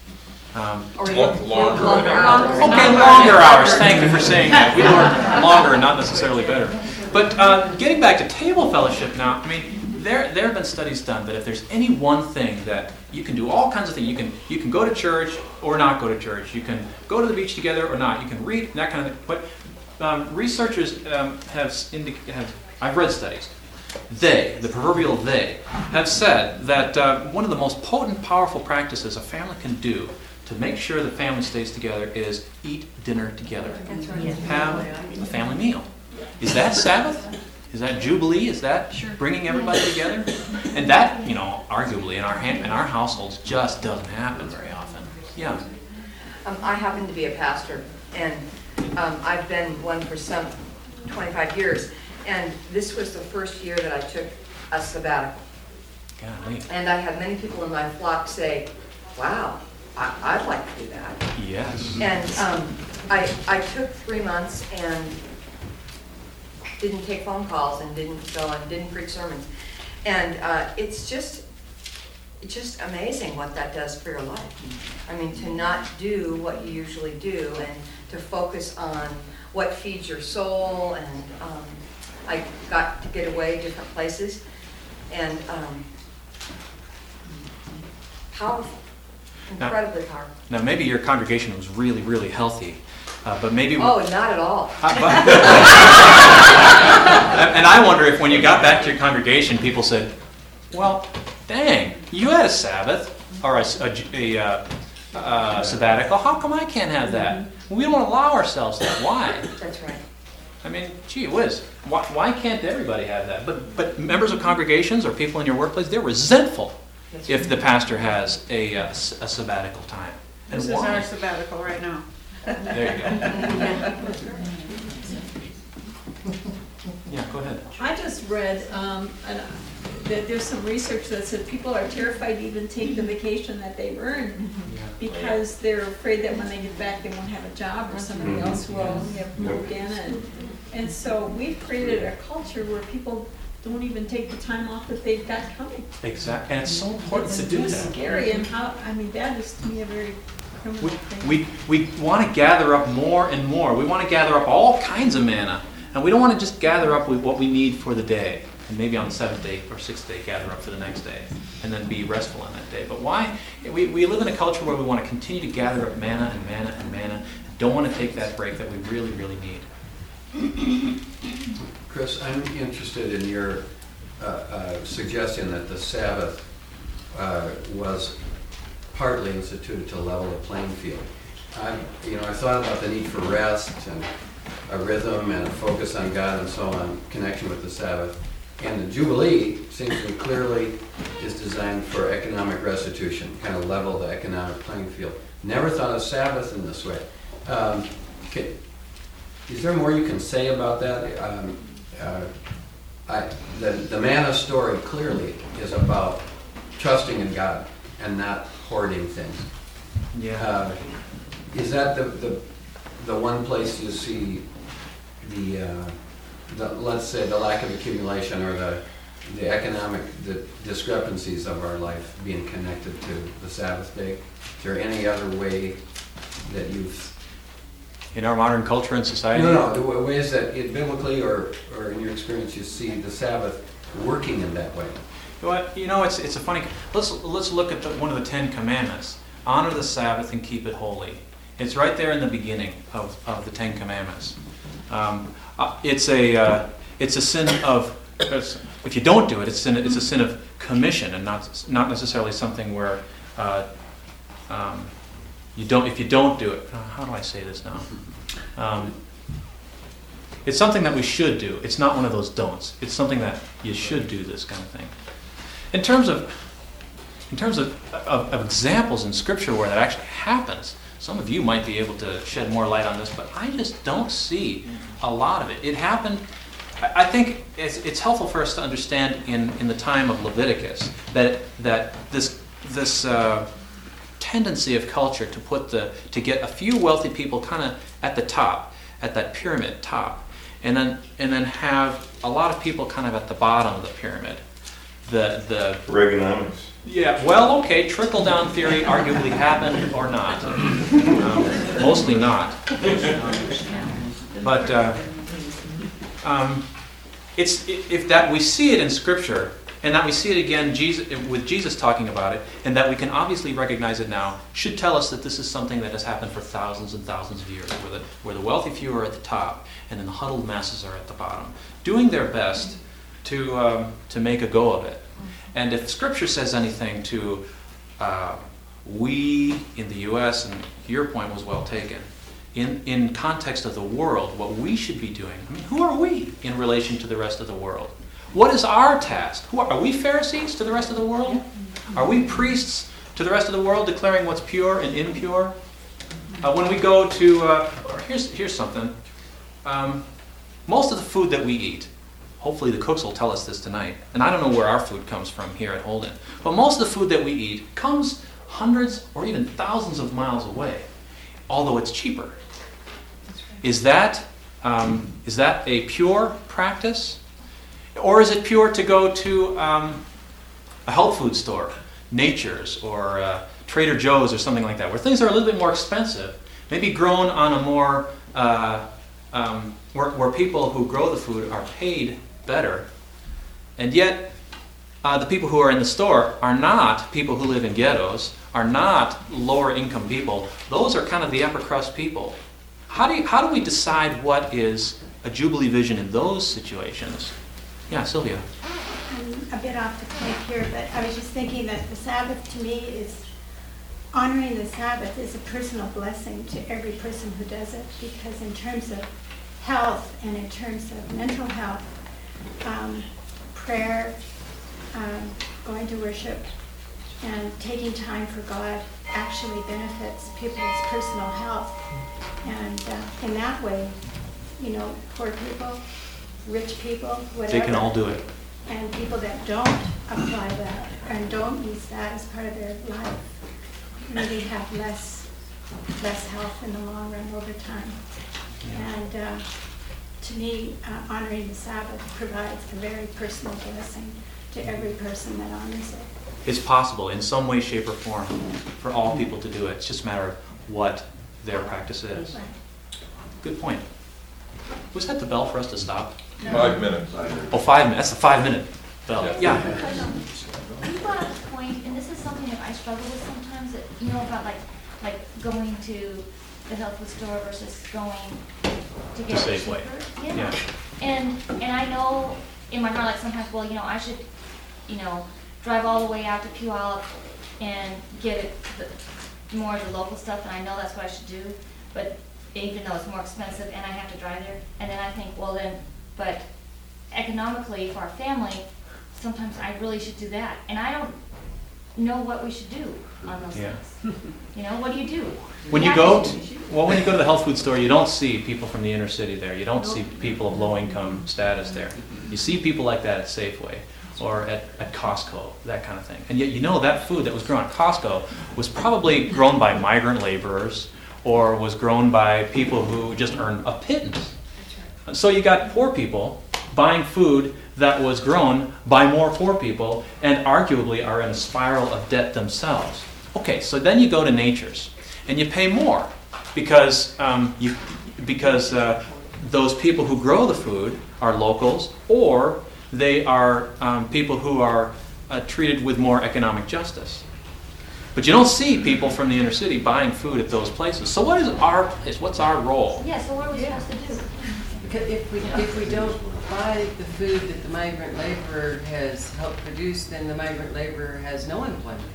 Longer hours. Okay, longer hours. Thank you for saying that. We work longer, not necessarily better. But getting back to table fellowship now, I mean, there have been studies done that if there's any one thing that you can do, all kinds of things, you can go to church or not go to church, you can go to the beach together or not, you can read, that kind of thing. But researchers have I've read studies. They, the proverbial they, have said that one of the most potent, powerful practices a family can do to make sure the family stays together is eat dinner together. That's right. Have a family meal. Is that Sabbath? Is that Jubilee? Is that bringing everybody together? And that, you know, arguably in our households just doesn't happen very often. Yeah. I happen to be a pastor, and I've been one for some 25 years. And this was the first year that I took a sabbatical. Golly. And I had many people in my flock say, wow, I'd like to do that. Yes. And I took 3 months and didn't take phone calls and didn't preach sermons. And it's just amazing what that does for your life. I mean, to not do what you usually do and to focus on what feeds your soul. And I got to get away different places. And powerful, incredibly powerful. Now, maybe your congregation was really, really healthy, but maybe... Oh, not at all. And I wonder if when you got back to your congregation, people said, well, dang, you had a Sabbath or a sabbatical. How come I can't have that? We don't allow ourselves that. Why? That's right. I mean, gee whiz, why can't everybody have that? But members of congregations or people in your workplace, they're resentful if the pastor has a sabbatical time. And This is our sabbatical right now. There you go. Yeah, go ahead. I just read that there's some research that said people are terrified to even take the vacation that they've earned because they're afraid that when they get back they won't have a job or somebody else will have moved in. And so we've created a culture where people don't even take the time off that they've got coming. Exactly, and it's so important to do that. It's scary, and that is to me a very criminal thing. We want to gather up more and more. We want to gather up all kinds of manna. And we don't want to just gather up with what we need for the day. And maybe on the 7th day or 6th day, gather up for the next day. And then be restful on that day. But why? We live in a culture where we want to continue to gather up manna and manna and manna. And don't want to take that break that we really, really need. Chris, I'm interested in your suggestion that the Sabbath was partly instituted to level the playing field. I thought about the need for rest and a rhythm and a focus on God and so on, connection with the Sabbath. And the Jubilee seems to me clearly is designed for economic restitution, kind of level the economic playing field. Never thought of Sabbath in this way. Is there more you can say about that? The manna story clearly is about trusting in God and not hoarding things. Yeah. Is that the one place you see the let's say the lack of accumulation or the economic discrepancies of our life being connected to the Sabbath day? Is there any other way that you've In our modern culture and society? No, the ways that biblically or in your experience you see the Sabbath working in that way? Well, it's a funny. Let's look at one of the 10 Commandments. Honor the Sabbath and keep it holy. It's right there in the beginning of the 10 Commandments. It's a sin of, if you don't do it, it's a sin of commission and not necessarily something where if you don't do it. How do I say this now? It's something that we should do. It's not one of those don'ts. It's something that you should do, this kind of thing. In terms of examples in Scripture where that actually happens, some of you might be able to shed more light on this, but I just don't see a lot of it. It happened. I think it's helpful for us to understand in the time of Leviticus that this tendency of culture to get a few wealthy people kind of at the top, at that pyramid top, and then have a lot of people kind of at the bottom of the pyramid. The Reaganomics. Yeah, well, okay, trickle-down theory arguably happened or not. Mostly not. But we see it in Scripture, and that we see it again with Jesus talking about it, and that we can obviously recognize it now, should tell us that this is something that has happened for thousands and thousands of years, where the wealthy few are at the top, and then the huddled masses are at the bottom, doing their best to make a go of it. And if Scripture says anything to we in the U.S., and your point was well taken, in context of the world, what we should be doing, I mean, who are we in relation to the rest of the world? What is our task? Are we Pharisees to the rest of the world? Are we priests to the rest of the world, declaring what's pure and impure? When we go to, here's something. Most of the food that we eat, hopefully the cooks will tell us this tonight, and I don't know where our food comes from here at Holden, but most of the food that we eat comes hundreds or even thousands of miles away, although it's cheaper. Is that a pure practice? Or is it pure to go to a health food store, Nature's or Trader Joe's or something like that, where things are a little bit more expensive, maybe grown on a more, where people who grow the food are paid better, and yet the people who are in the store are not people who live in ghettos, are not lower income people. Those are kind of the upper crust people. How do we decide what is a Jubilee vision in those situations? Yeah, Sylvia. I'm a bit off the point here, but I was just thinking that the Sabbath to me is, honoring the Sabbath is a personal blessing to every person who does it, because in terms of health and in terms of mental health, prayer, going to worship, and taking time for God actually benefits people's personal health. And in that way, poor people, rich people, whatever. They can all do it. And people that don't apply that and don't use that as part of their life really have less health in the long run over time. And to me, honoring the Sabbath provides a very personal blessing to every person that honors it. It's possible in some way, shape, or form for all people to do it. It's just a matter of what their practice is. Right. Good point. Was that the bell for us to stop? 5 minutes. Oh, 5 minutes. That's the 5-minute bell. Yeah. You brought up a point, and this is something that I struggle with sometimes, that, about like going to the health food store versus going to get it cheaper. Yeah. And I know in my heart, like sometimes, well, I should, drive all the way out to Puyallup and get it more of the local stuff, and I know that's what I should do, but even though it's more expensive and I have to drive there, and then I think, well then, but economically for our family, sometimes I really should do that, and I don't know what we should do on those things. What do you do? When you go to the health food store, you don't see people from the inner city there. You don't see people of low income status there. You see people like that at Safeway or at Costco, that kind of thing. And yet that food that was grown at Costco was probably grown by migrant laborers or was grown by people who just earned a pittance. So you got poor people buying food that was grown by more poor people and arguably are in a spiral of debt themselves. Okay, so then you go to Nature's and you pay more because those people who grow the food are locals, or they are people who are treated with more economic justice. But you don't see people from the inner city buying food at those places. So what is our place? What's our role? Yeah, so what are we supposed to do? Because if we don't buy the food that the migrant laborer has helped produce, then the migrant laborer has no employment.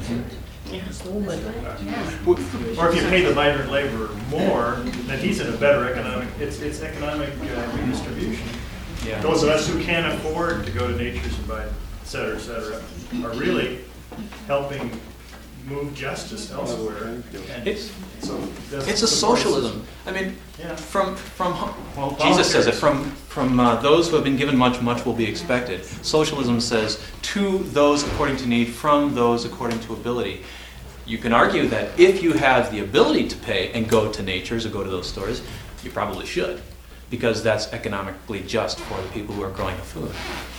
Or if you pay the migrant laborer more, then he's in a better economic, it's economic redistribution. Yeah. Those of us who can't afford to go to Nature's and buy, et cetera, are really helping move justice elsewhere. It's a socialism. I mean, from Jesus says it, from those who have been given much, much will be expected. Socialism says, to those according to need, from those according to ability. You can argue that if you have the ability to pay and go to Nature's or go to those stores, you probably should, because that's economically just for the people who are growing the food.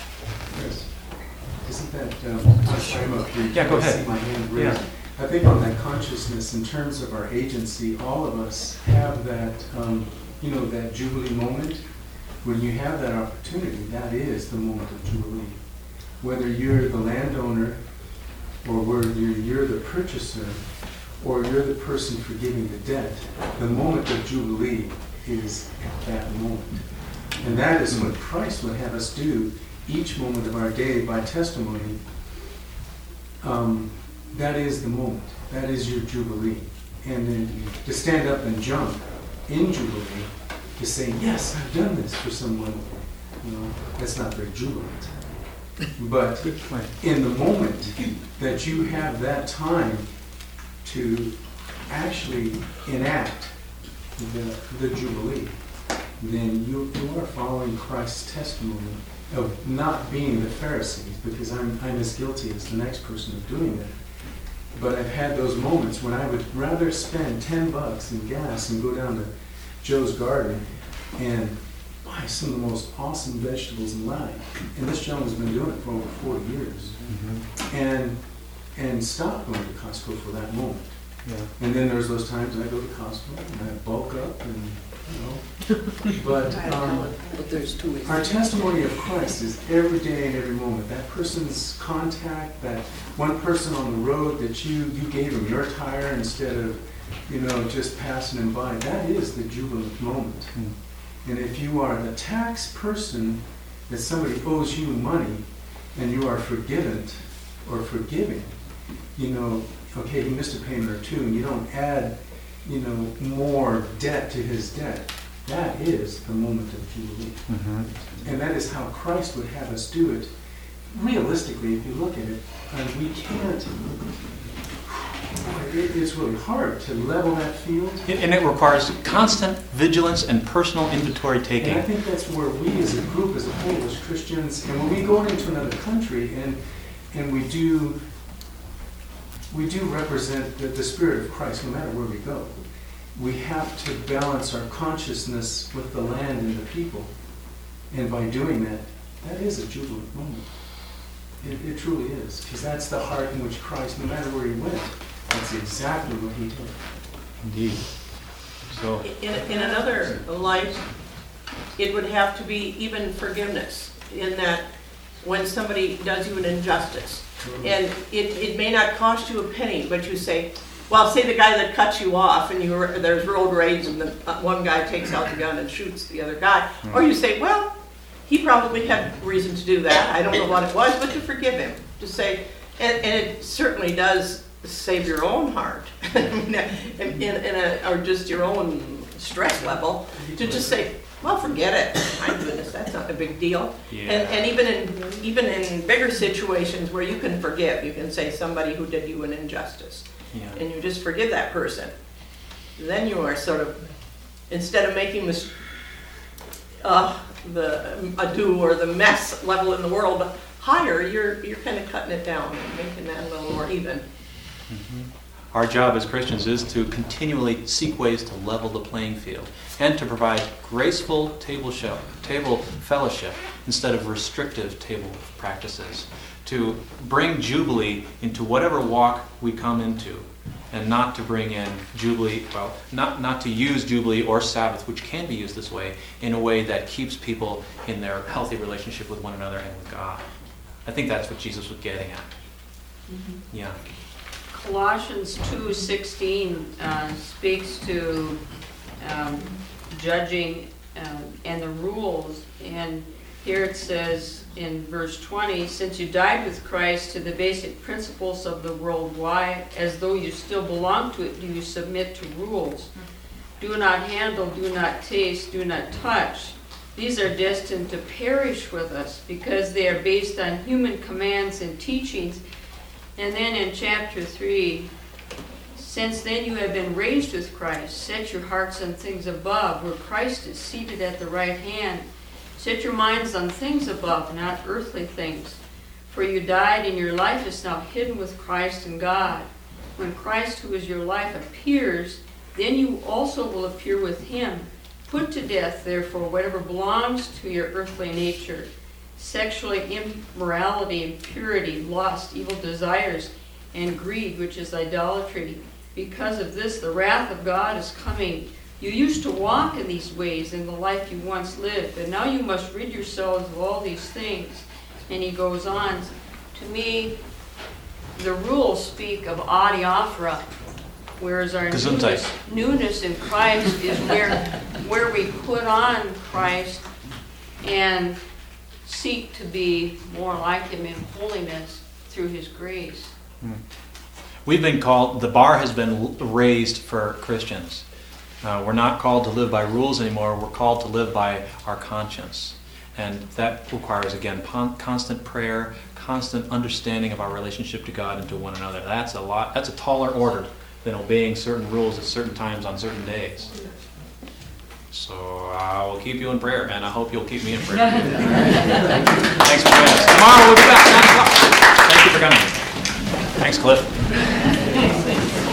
Isn't that, I'm up here. Yeah, go ahead. I see my hand raised. I think on that consciousness, in terms of our agency, all of us have that, that Jubilee moment. When you have that opportunity, that is the moment of Jubilee. whether you're the landowner or whether you're the purchaser or you're the person forgiving the debt, the moment of Jubilee is at that moment. And that is what Christ would have us do each moment of our day by testimony. That is the moment. That is your Jubilee. And then to stand up and jump in Jubilee, to say, yes, I've done this for someone, that's not very jubilant. But in the moment that you have that time to actually enact the Jubilee, then you are following Christ's testimony of not being the Pharisees, because I'm as guilty as the next person of doing that. But I've had those moments when I would rather spend $10 in gas and go down to Joe's Garden and buy some of the most awesome vegetables in life. And this gentleman's been doing it for over 40 years. And stop going to Costco for that moment. Yeah. And then there's those times I go to Costco and I bulk up and, But there's two ways. Our testimony of Christ is every day and every moment. That person's contact, that one person on the road that you gave him your tire instead of, just passing him by, that is the jubilant moment. And if you are the tax person that somebody owes you money and you are forgiven or forgiving, okay, he missed a payment or two, and you don't add, more debt to his debt. That is the moment of Jubilee. And that is how Christ would have us do it. Realistically, if you look at it, we can't. It's really hard to level that field. And it requires constant vigilance and personal inventory taking. And I think that's where we as a group, as a whole, as Christians, and when we go into another country and we do represent the Spirit of Christ no matter where we go. We have to balance our consciousness with the land and the people. And by doing that, that is a jubilant moment. It truly is. Because that's the heart in which Christ, no matter where he went, that's exactly what he did. Indeed. So, in another life, it would have to be even forgiveness, in that when somebody does you an injustice, and it may not cost you a penny, but you say, well, say the guy that cuts you off and there's road rage and the one guy takes out the gun and shoots the other guy. Or you say, well, he probably had reason to do that. I don't know what it was, but to forgive him. To say, and it certainly does save your own heart, or just your own stress level, to just say, well, forget it. My goodness, that's not a big deal. Yeah. And even in bigger situations where you can forgive, you can say somebody who did you an injustice. Yeah. And you just forgive that person. Then you are sort of, instead of making this the ado or the mess level in the world higher, you're kind of cutting it down and making that a little more even. Our job as Christians is to continually seek ways to level the playing field and to provide graceful table fellowship instead of restrictive table practices, to bring Jubilee into whatever walk we come into, and not to bring in Jubilee, not to use Jubilee or Sabbath, which can be used this way, in a way that keeps people in their healthy relationship with one another and with God. I think that's what Jesus was getting at. Yeah. Colossians 2:16 speaks to judging and the rules, and here it says in verse 20, since you died with Christ to the basic principles of the world, why, as though you still belong to it, do you submit to rules? Do not handle, do not taste, do not touch. These are destined to perish with us because they are based on human commands and teachings. And then in chapter 3, since then you have been raised with Christ, set your hearts on things above, where Christ is seated at the right hand. Set your minds on things above, not earthly things. For you died, and your life is now hidden with Christ in God. When Christ, who is your life, appears, then you also will appear with him. Put to death, therefore, whatever belongs to your earthly nature. Sexually immorality, impurity, lust, evil desires, and greed, which is idolatry. Because of this, the wrath of God is coming. You used to walk in these ways in the life you once lived, but now you must rid yourselves of all these things: And he goes on, to me, the rules speak of adiaphora, whereas our newness in Christ is where we put on Christ and seek to be more like him in holiness through his grace. We've been called, the bar has been raised for Christians. We're not called to live by rules anymore, we're called to live by our conscience. And that requires, again, constant prayer, constant understanding of our relationship to God and to one another. That's a taller order than obeying certain rules at certain times on certain days. So I will keep you in prayer, and I hope you'll keep me in prayer. Thanks for joining us. Tomorrow we'll be back, 9 o'clock. Thank you for coming. Thanks, Cliff.